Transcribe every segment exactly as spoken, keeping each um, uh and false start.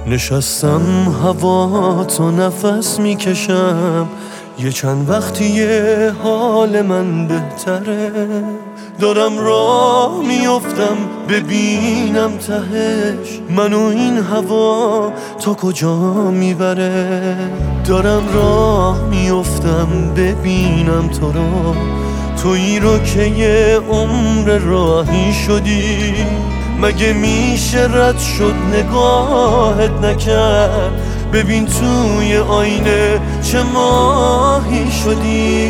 نشستم هوا تو نفس میکشم، یه چند وقتیه حال من بهتره. دارم راه میافتم ببینم تهش منو این هوا تا کجا میبره. دارم راه میافتم ببینم تو رو، تویی رو که یه عمر راهی شدی. مگه میشه رد شد نگاهت نکرد؟ ببین توی آینه چه ماهی شدی.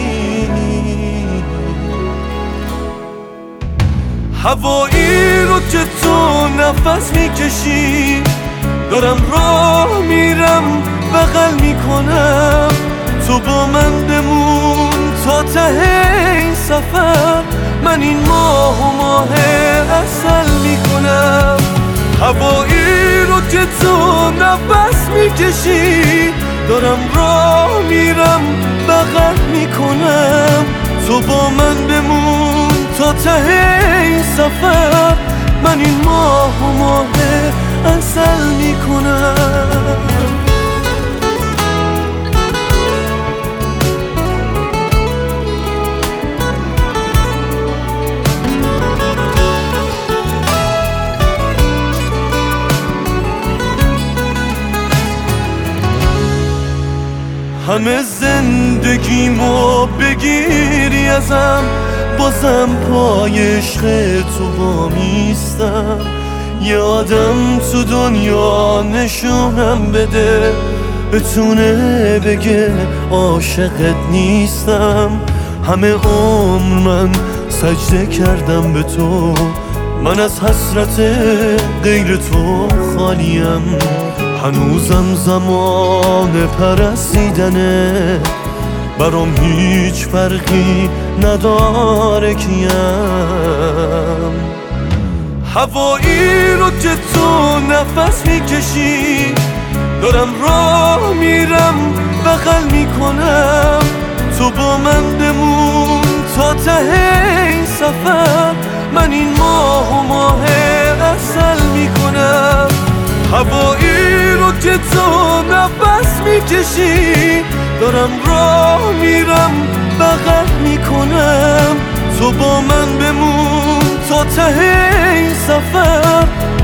هوایی رو که تو نفس میکشی، دارم راه میرم بغل میکنم. تو با من بمون تا ته این سفر، من این ماه و ماه عسل میکنم. هوایی رو که تو نفس میکشی، دارم راه میرم بغل میکنم. تو با من بمون تا ته این سفر، من این ماه و ماه عسل میکنم. همه زندگیمو بگیری ازم، بازم پای عشق تو وامیستم. یه آدم تو دنیا نشونم بده، بتونه بگه عاشقت نیستم. همه عمر من سجده کردم به تو، من از حسرت غیر تو خالیم. هنوزم زمان پرستیدنه، برام هیچ فرقی نداره کیم. هوایی رو که تو نفس میکشی، دارم راه میرم بغل میکنم. تو با من بمون تا ته این سفر، من این ماه و ماه عسل میکنم. هوایی رو که تو نفس میکشی، دارم راه میرم بغل میکنم. تو با من بمون تا ته این سفر،